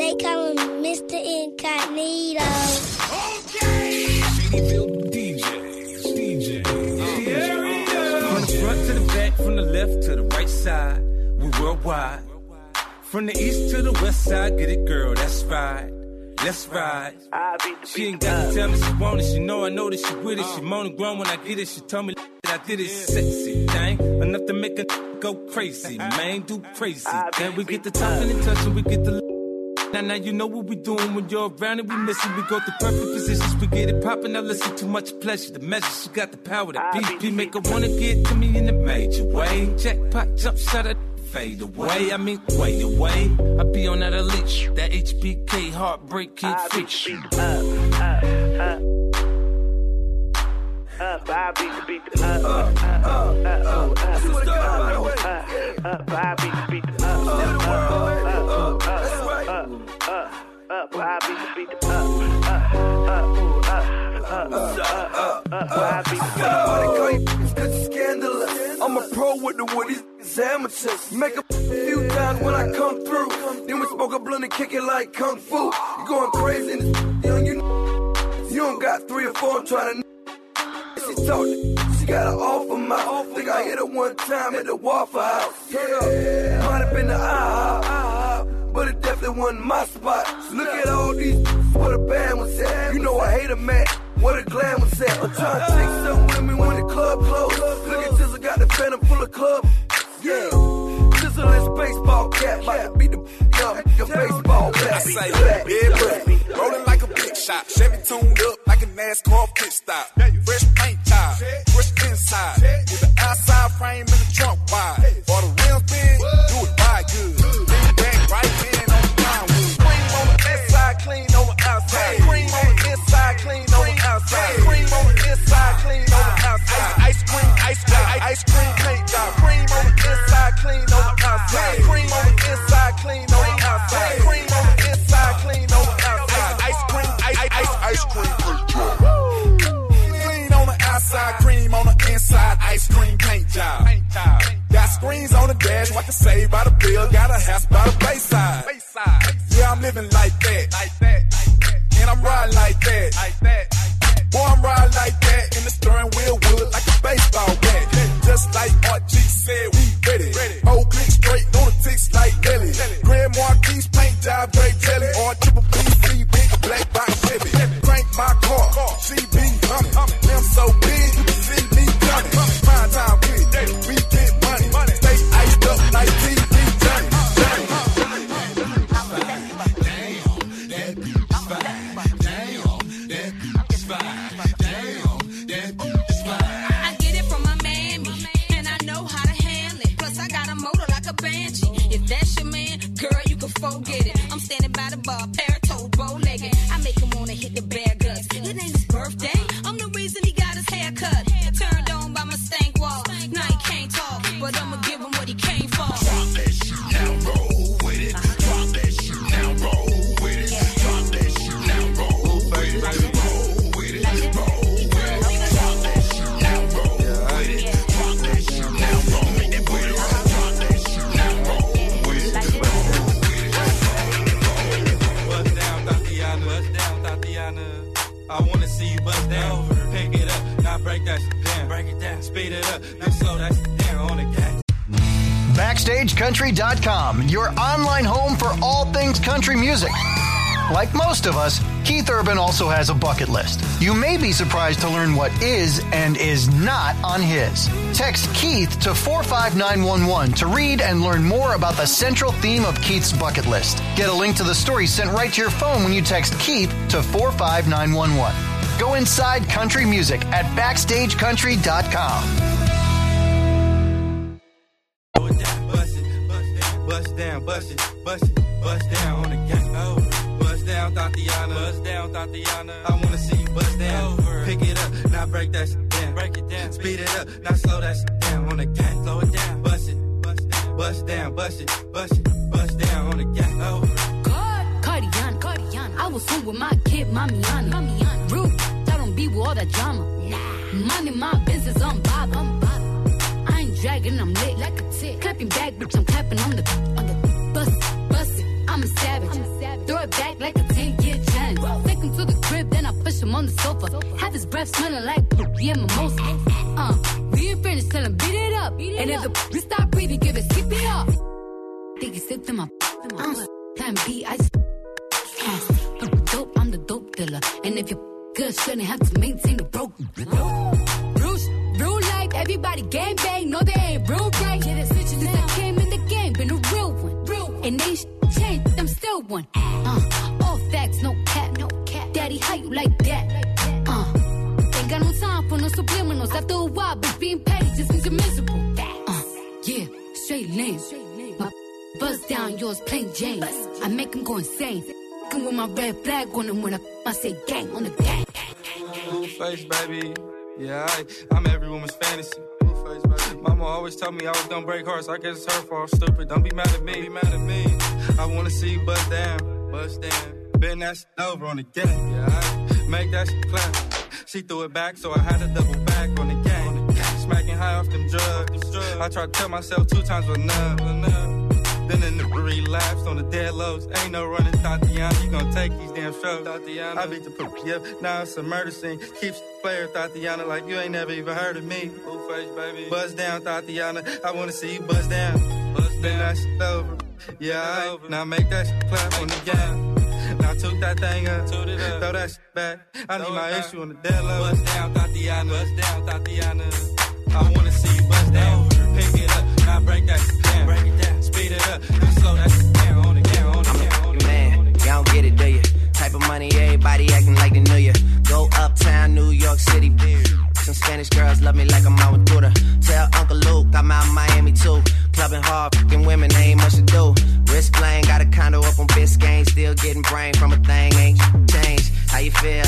They call him Mr. Incognito. Okay! Shadyville DJ. From the front to the back, from the left to the right side, we worldwide. From the east to the west side, get it, girl, that's right. Let's ride. She ain't got to tell me she want it. She know I know that she with it. She moaning grown when I get it. She told me that I did it. Sexy thing, enough to make a go crazy. Man, do crazy. Then we get the talking and touching, we get the now you know what we doing when you're around and we missing. We go through perfect positions, we get it popping. Now listen, too much pleasure. The measure, she got the power. The BP make her wanna get to me in a major way. Jackpot, jump shot at fade away, I mean, wait away. I be on that elite, that HBK heartbreak kid freak. I beat the beat the I beat the beat I'm a pro with the woodies, amateurs. Make a few times when I come through. Then we smoke a blunt and kick it like kung fu. You going crazy in this, you don't got 3 or 4 trying to. She talking, she got an offer mouth. Think I hit her one time at the Waffle House. Yeah, might have been the IHOP, but it definitely wasn't my spot. Look at all these, what a band was at. You know I hate a man, what a glam was at. I'm trying to take some women when the club closed. Look at Jizzle, got the phantom full of club. Yeah, Jizzle is baseball cap, about to beat the up, your baseball bat. I say, yeah, bro, rolling like a big shot. Chevy tuned up like a NASCAR pit stop. Fresh paint job, fresh inside. With the outside frame and the trunk wide. For the rims big, do it right good. Lean back, right hand on the ground. Cream on the inside, clean on the outside. Cream on the inside, clean on the outside. Cream on the inside, clean on the outside. Ice cream paint job. Cream on the inside, clean on the outside. Cream on the inside, clean on the outside. Cream on the inside, clean on the outside. Ice cream paint job. Clean on the outside, cream on the inside. Ice cream paint job. Got screens on the dash, what to save by the bill. Got a house by the bayside. Yeah, I'm living like that. And I'm riding like that. Boy, I'm riding like that. In the steering wheel wood like a baseball bat. Just like RG said, we ready. Whole click straight on the ticks like Ellie. Grand Marquis paint job, great jelly. Or triple PC, big black box Chevy. Crank my car, she be humming. I'm so big, you can see me coming. Prime time with we get money. Stay iced up like TV Johnny. I get it from my mammy, and I know how to handle it. Plus I got a motor like a banshee. If that's your man, girl, you can forget it. I'm standing by the bar, pair-toed, bow-legged. I make him wanna hit the bare guts. It ain't his birthday, I'm the reason he got his hair cut. Turned on by my stank wall. Now he can't talk, but I'ma give him what he came for. Drop that shit now, roll with it. Drop that shit now, roll with it. Drop that shit now, roll with it. Roll with it, roll with it. Drop that shit now, roll with it. Drop that shit now, roll with it. Drop that shit now, roll with it. Bust down, Tatiana. Bust down, Tatiana. I wanna see you bust down. Pick it up, now break that shit down. Break it down, speed it up, now slow that shit down on the gas. BackstageCountry.com, your online home for all things country music. Like most of us, Keith Urban also has a bucket list. You may be surprised to learn what is and is not on his. Text Keith to 45911 to read and learn more about the central theme of Keith's bucket list. Get a link to the story sent right to your phone when you text Keith to 45911. Go inside country music at BackstageCountry.com. Bust down, bust down on the gang. Bust down, Tatiana. Bust down, Tatiana. I wanna see you bust down. Pick it up, now break that shit down. Break it down, speed it up, now slow that shit down on the gang. Slow it down, bust down, bust down on the gang. Cardiana, I was home with my kid, Mamiana. Rude, I don't be with all that drama. Minding my business, I'm Bob. I ain't dragging, I'm lit like a tick. Clapping back, bitch, I'm clapping on the bust it. I'm a savage. Throw breath smelling like yeah, mimosa. We ain't finished, tell him beat it up. And if the stop breathing, give it CPR. Think he sipped in my plan B, I just I'm dope, I'm the dope dealer. And if you're good, shouldn't have to maintain the broke. Bruce, real life, everybody gang bang, no they ain't real right. Yeah, since I came in the game, been a real one. And they changed, I'm still one. All facts, no cap, no cap. Daddy, how you like that? Ain't got no time for no subliminals. After a while, but being petty just means you're miserable. Yeah, straight lane. My buzz down, yours plain Jane. I make him go insane. With my red flag on him when I say gang on the gang. Blueface, baby. Yeah, I'm every woman's fantasy. Blueface, baby. Mama always told me I was gonna break hearts. I guess it's her fault. Stupid. Don't be mad at me. I wanna see you bust down. Bend that shit over on the gang. Yeah, make that shit clap. She threw it back, so I had to double back on the gang. Smacking high off them drugs. I tried to tell myself 2 times was enough. Then in the relapsed on the dead lows. Ain't no running, Tatiana. You gon' take these damn strokes. Tatiana. I beat the poop, yep. Now it's a murder scene. Keeps player, Tatiana, like you ain't never even heard of me. Blueface, baby. Buzz down, Tatiana. I wanna see you buzz down. Then that shit over. Yeah, now make that shit clap on the gang. Now toot that thing up. Throw that shit back. I need my issue on the dead low. Buzz down, Tatiana. I wanna see you buzz down. Pick it up. Now break that shit down. Speed it up. Now slow that shit down. On the man, y'all don't get it, do you? Type of money, everybody acting like they knew you. Go uptown, New York City, bitch. Some Spanish girls love me like I'm out with Buddha. Tell Uncle Luke I'm out in Miami too. Clubbing hard, fucking women, they ain't much to do. Wrist playing, got a condo up on Biscayne. Still getting brain from a thing, ain't changed. How you feel?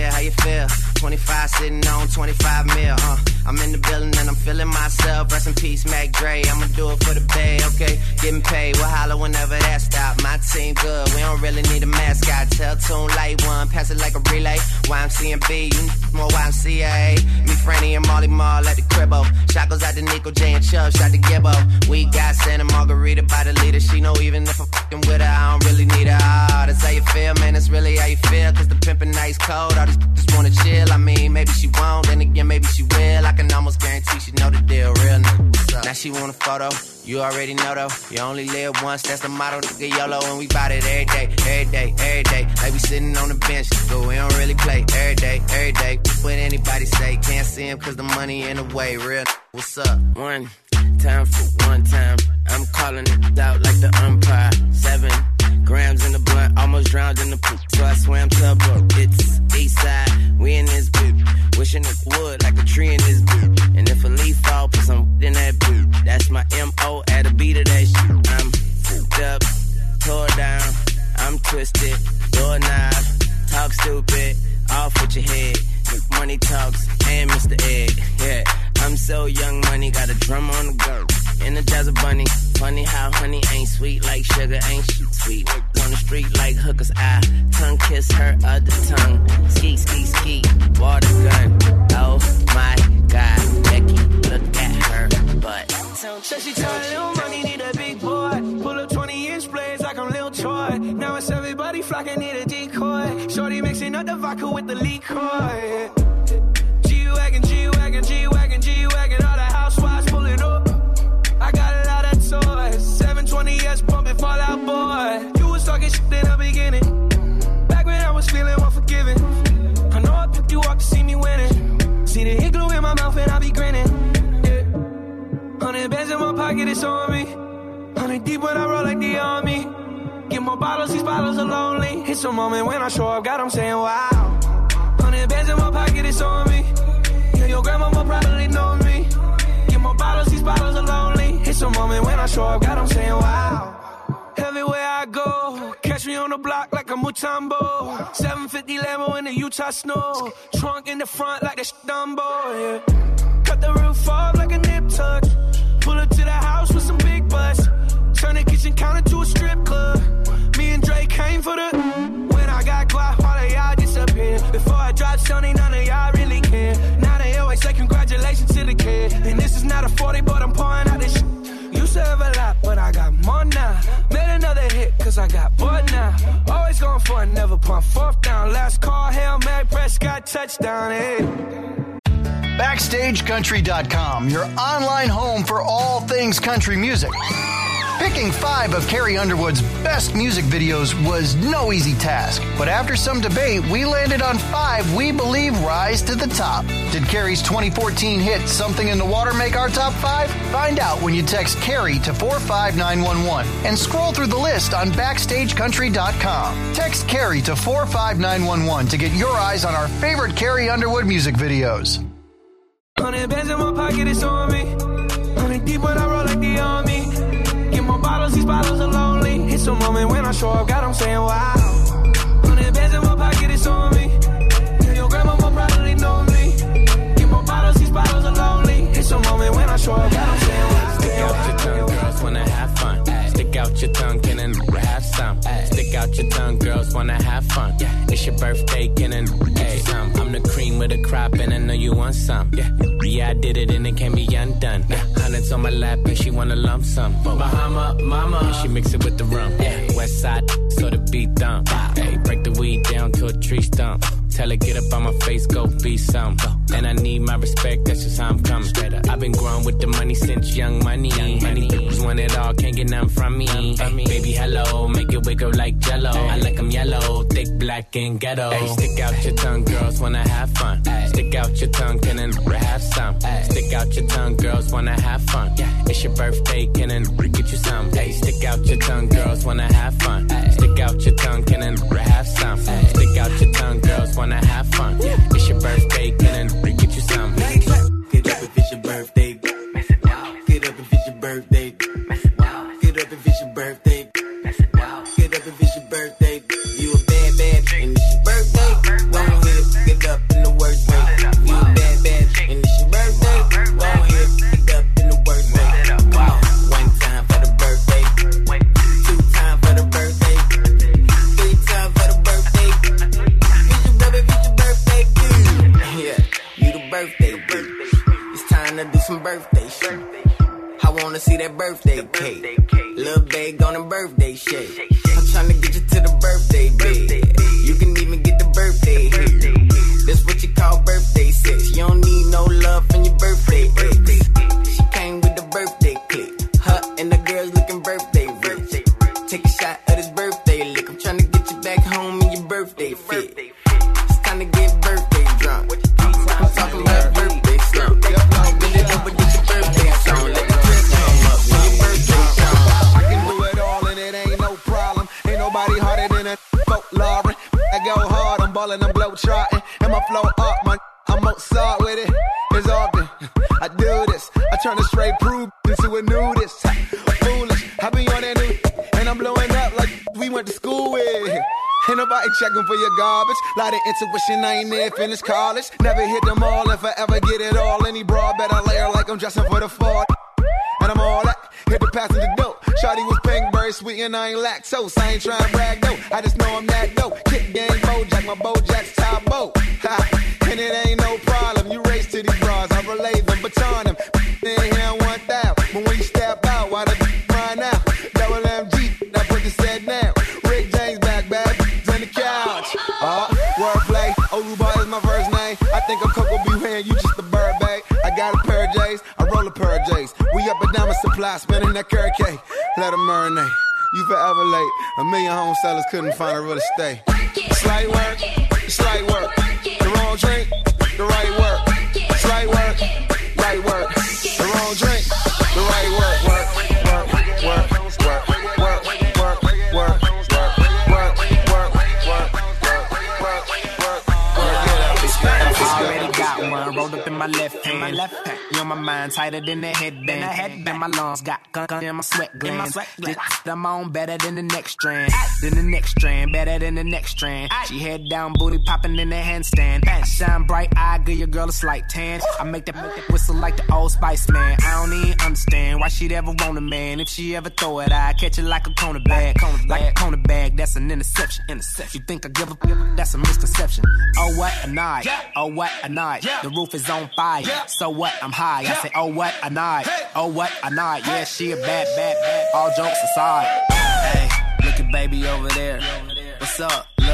25 sitting on 25 mil, I'm in the building and I'm feeling myself. Rest in peace, Mac Dre. I'ma do it for the bay, okay? Getting paid, we'll holler whenever that stop. My team good, we don't really need a mascot. Tell Tune Light 1, pass it like a relay. YMCMB, you more YMCA. Me, Franny, and Molly Mall at the cribbo. Shot goes out to Nico J and Chubb, shot to Gibbo. We got Santa Margarita by the leader. She know even if I'm fucking with her, I don't really need her. That's how you feel, man, that's really how you feel. Cause the pimpin' nice cold, all these just wanna chill. I mean, maybe she won't, then again, maybe she will. I can almost guarantee she know the deal, real nigga. Now she want a photo, you already know though. You only live once, that's the motto, nigga, YOLO. And we bout it every day. Like we sitting on the bench, but we don't really play every day. What anybody say, can't see him cause the money in the way, real. What's up? One time for one time, I'm calling it out like the umpire. 7 grams in the blunt, almost drowned in the poop, so I swam to a boat. It's east side, we in this boot, wishing it would like a tree in this boot. And if a leaf fall, put some in that boot. That's my M.O. at a beat of that shit. I'm fucked up, tore down, I'm twisted, doorknob, talk stupid, off with your head. Money talks and Mr. Ed, yeah. I'm so young, money got a drum on the go. Energizer bunny, funny how honey ain't sweet like sugar, ain't she sweet? On the street like hookers, I tongue kiss her other tongue. Ski, water gun. Oh my God, Becky, look at her butt. Said she tired, little money, need a big boy. Pull up 20-inch blades like I'm Lil Troy. Now it's everybody flocking, need a decoy. Shorty mixing up the vodka with the liquor. G-Wagon, all the housewives pulling up. I got a lot of toys. 720S pumping Fallout Boy. You was talking shit in the beginning. Back when I was feeling unforgiving. I know I picked you up to see me winning. See the hit glue in my mouth and I be grinning. Yeah. 100 bands in my pocket, it's on me. 100 deep when I roll like the army. Get more bottles, these bottles are lonely. It's a moment when I show up, God, I'm saying wow. 100 bands in my pocket, it's on me. Yeah, your grandma will probably know me. Get more bottles, these bottles are lonely. It's a moment when I show up, God, I'm saying wow. Everywhere I go, catch me on the block like a Mutombo. 750 Lambo in the Utah snow. Trunk in the front like a Dumbo, yeah. Cut the roof off like a nip tuck. Pull up to the house with some big butts. Turn the kitchen counter to a strip club. Me and Drake came for the... When I got guap, all of y'all disappear. Before I dropped Sony, none of y'all really care. Now they always say congratulations to the kid. And this is not a 40, but I'm pouring out this shit. Used to have a lot, but I got more now. Made another hit, cause I got bored now. Always going for it, never pump fourth down. Last call, Hail Mary, Prescott, touchdown. touchdown, BackstageCountry.com, your online home for all things country music. Picking 5 of Carrie Underwood's best music videos was no easy task, but after some debate, we landed on 5 we believe rise to the top. Did Carrie's 2014 hit Something in the Water make our top 5? Find out when you text Carrie to 45911 and scroll through the list on BackstageCountry.com. Text Carrie to 45911 to get your eyes on our favorite Carrie Underwood music videos. 100 bands in my pocket, it's on me. 100 deep when I roll like the army. Get more bottles, these bottles are lonely. It's a moment when I show up, God, I'm saying wow. 100 bands in my pocket, it's on me. Your grandma more probably know me. Get more bottles, these bottles are lonely. It's a moment when I show up, God, I'm saying wow. Stick out your tongue, girls wanna have fun. Stick out your tongue, can and have some. Stick out your tongue, girls wanna have fun. It's your birthday, can and some. I'm the cream with the crop, and I know you want some. Yeah, I did it and it can't be undone. Hundreds on my lap and she wanna lump sum. Bahama, mama, and she mix it with the rum. West side, so the beat dump. Hey, break the weed down to a tree stump. Tell her get up on my face, go be some. And I need my respect, that's just how I'm coming. I've been growing with the money since young money. Many bitches want it all, can't get none from me. Hey, baby, hello, make it wiggle like jello. I like them yellow, thick, black, and ghetto. Hey, stick out your tongue, girls wanna have fun. Stick out your tongue, can and have some. Stick out your tongue, girls wanna have fun. It's your birthday, can and get you some. Hey, stick out your tongue, girls wanna have fun. Stick out your tongue, can and have some. Stick out your tongue, girls wanna have fun. It's your birthday, can and get you some. Get up if it's your birthday. Get up if it's your birthday. Get up if it's your birthday. Get up if it's your birthday. You a bad bitch and it's your birthday. Go ahead, get up in the worst way. You a bad bitch and it's your birthday. Go ahead, get up in the worst way. Wow. 1 time for the birthday. 2 times for the birthday. 3 times for the birthday. It's your birthday, yeah, you the birthday bitch. It's time to do some birthday shit. I wanna see that birthday cake. Lil' babe on a birthday shake. I'm tryna get you to the birthday bed. You can even get the birthday here. That's what you call birthday sex. You don't need no love from your birthday ex. She came with the birthday clip. Her and the girls looking birthday rich. Take a shot of this birthday lick. I'm tryna get you back home in your birthday fit. It's time to get birthday drunk. I'm talking about birthday slump. Bend it over, get your birthday song. Let the dress come up when your birthday song. I can do it all and it ain't no problem. Ain't nobody harder than a Lauren. I go hard, I'm ballin', I'm blow trotting. And my flow up, I'm Mozart with it. It's often I do this. I turn a straight prude into a nudist. Foolish, I be on that new and I'm blowing up like we went to school with. Ain't nobody checking for your garbage. Lot of intuition, I ain't near finished college. Never hit them all, if I ever get it all. Any broad better layer like I'm dressing for the Ford. And I'm all that, hit the passenger door. Shawty was pink, very sweet, and I ain't lactose. I ain't trying to brag, though, I just know I'm that dope. Kick game, Bojack, my Bojack's top boat. And it ain't no problem, you race to these bras. I relay them, baton them, in here 1,000. But when you step out, why the find out? Double MG, now put the set down. Rick James back, bad on the couch. Wordplay, Oluba is my first name. I think I'm Coco B. Hand, you just a bird, babe. I got a pair of J's, I roll a pair of J's. We up and down my supply, spinning that carrot cake. Let them marinate, you forever late. 1 million home sellers couldn't find a real estate. Slight work, slight work. The wrong drink, the right work. Slight work, right work. The wrong drink, the right work. Work, work, work, work, work, work, work, work, work, work, already got one rolled up in my left hand. You on my mind tighter than the headband. Then my lungs got gun in my sweat glands. This I'm on better than the next strand. Then the next strand better than the next strand. She head down, booty popping in the handstand. Shine bright eye, give your girl a slight tan. I make that whistle like the Old Spice man. I don't even understand why she'd ever want a man. If she ever throw it, I catch it like a corner bag. Like a corner bag, that's an interception. You think I give a that's a misconception. Oh what a night, oh what a night. The roof is on fire, so what? I'm high. I say, oh what a night, oh what a night. Yeah, she a bad. All jokes aside. Hey, look at baby over there. What's up, little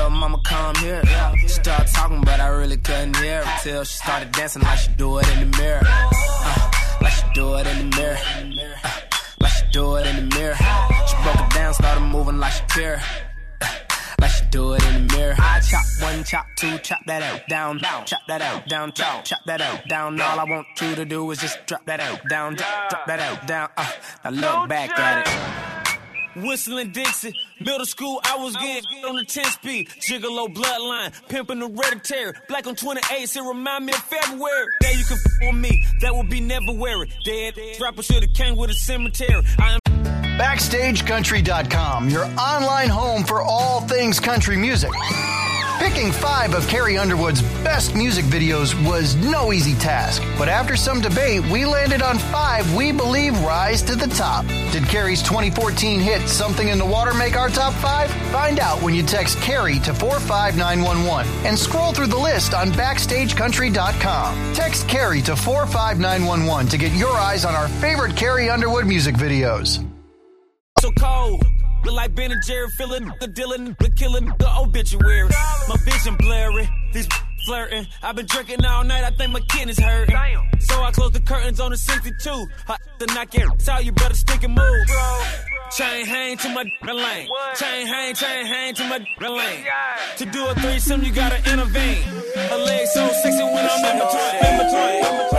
little mama come here. She started talking, but I really couldn't hear her till she started dancing like she do it in the mirror. Like she do it in the mirror. Like she do it in the mirror. She broke it down, started moving like Shakira. Like she do it in the mirror. I chop one, chop two, chop that out, down, chop that out, down, chop that out, down. All I want you to do is just drop that out, down, drop that out, down. Now look back at it. Whistling Dixie, middle school, I was getting on the 10-speed. Gigolo bloodline, pimping hereditary. Black on 28, it remind me of February. There you can f*** with me, that would be never weary. Dead rapper should've came with a cemetery. BackstageCountry.com, your online home for all things country music. Picking 5 of Carrie Underwood's best music videos was no easy task, but after some debate, we landed on 5 we believe rise to the top. Did Carrie's 2014 hit Something in the Water make our top 5? Find out when you text Carrie to 45911 and scroll through the list on BackstageCountry.com. Text Carrie to 45911 to get your eyes on our favorite Carrie Underwood music videos. So cold, look like Ben and Jerry, feeling the Dylan, the killing the obituary. My vision blurry, these flirting. I've been drinking all night, I think my kidneys hurting. So I closed the curtains on the 62. Hot to knock it, so you better stick and move. Chain hang to my lane. Chain hang to my lane. To do a threesome, you gotta intervene. A leg so sexy when I'm in between.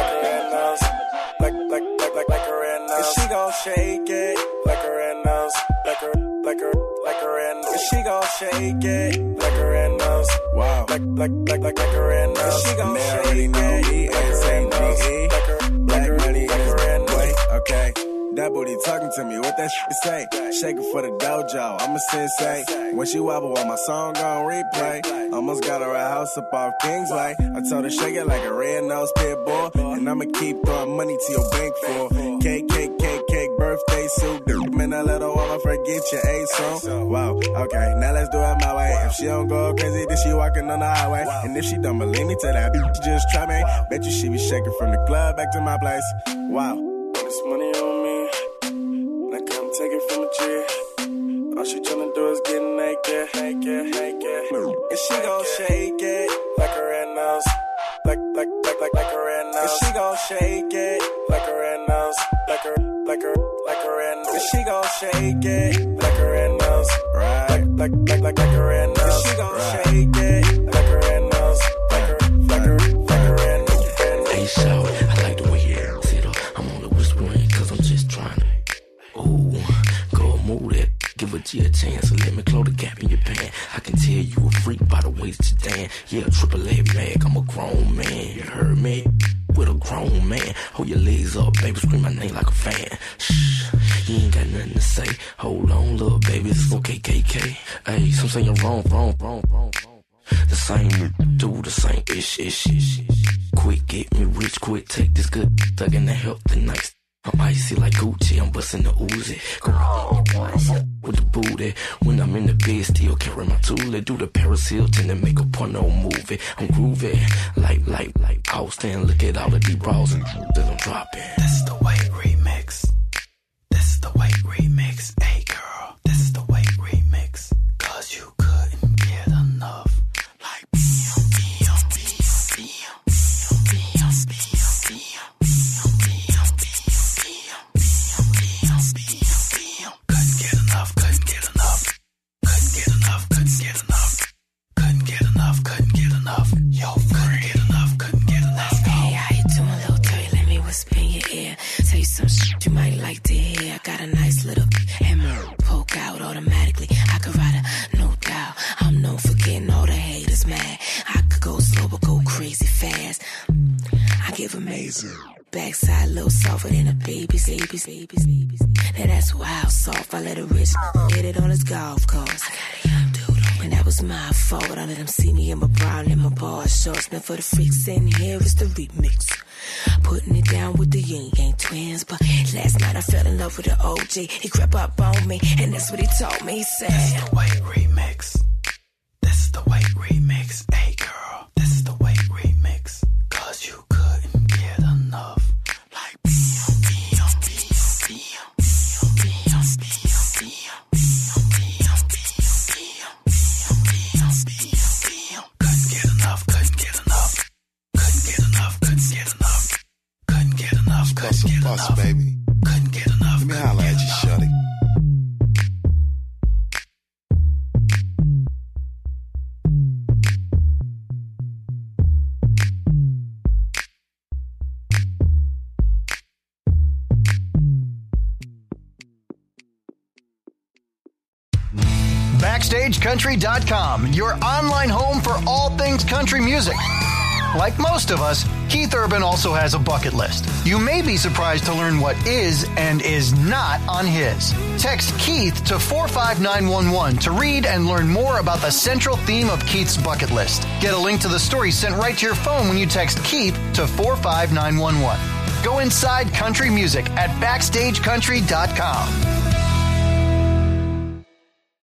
Like her and nose. She gon' shake it like her and nose. Like her and nose. She gon' shake it like her and nose. Wow. Like her and nose. She gon' shake it like her and nose. Like her and nose. Okay. That booty talking to me, what that shit say? Shaking for the dojo, I'm a sensei. When she wobble on my song on replay, almost got her a house up off Kingsway. I told her shake it like a red-nosed pit bull, and I'ma keep throwing money to your bank for cake, birthday suit. Man, a little woman, forget your A song. Wow, okay, now let's do it my way. If she don't go crazy, then she walking on the highway. And if she don't believe me, tell that bitch just try me. Bet you she be shaking from the club back to my place. Wow, this money on me. Take it from a G. All she tryna do is get naked. And she gon' shake it like her and nose. Like her and nose. And she gon' shake it like her and nose. Like her and nose. And she gon' shake it like her and nose. Right. Like her and nose. And she gon' shake it like her and nose. Like her and nose. Hey, shout, I like the way you sit up. I'm only whispering cause I'm just trying to. Ooh, go move that. Give a G a chance and let me close the gap in your pants. I can tell you a freak by the way that you dance. Yeah, triple A mag, I'm a grown man. You heard me? With a grown man. Hold your legs up, baby, scream my name like a fan. Shh, you ain't got nothing to say. Hold on, little baby, it's okay, KK. Hey, some say you're wrong. The same, do the same ish. Quick, get me rich, quick, take this good thug in the healthy nice. I'm icy like Gucci, I'm bustin' the Uzi. Go with the booty. When I'm in the bed, still carry my tool. Do the Paris Hilton and make a porno movie. I'm groovy, like Austin. Look at all the deep balls and that I'm dropping. This is the way remix. This is the way remix. Hey girl, this is the way remix. Cause you couldn't get enough. Like couldn't get enough. Yo, couldn't get enough. Hey, how you doing, little dirty? Let me whisper in your ear. Tell you some shit you might like to hear. I got a nice little hammer, poke out automatically. I could ride her, no doubt. I'm known for getting all the haters mad. I could go slow but go crazy fast. I give amazing. Backside a little softer than a baby's. Now that's wild soft. I let a rich hit it on his golf course. I got a young dude. And that was my fault. I let them see me in my brown and my bar shorts. Now for the freaks in here, it's the remix. Putting it down with the Yin Yang twins. But last night I fell in love with the OG. He crept up on me, and that's what he told me. He said, this is the way remix. This is the way remix. Hey girl, this is the way remix. Cause you couldn't get enough. Like Boss, baby. Couldn't get enough. Let me holler at you, shorty. BackstageCountry.com, your online home for all things country music. Like most of us, Keith Urban also has a bucket list. You may be surprised to learn what is and is not on his. Text Keith to 45911 to read and learn more about the central theme of Keith's bucket list. Get a link to the story sent right to your phone when you text Keith to 45911. Go inside country music at BackstageCountry.com.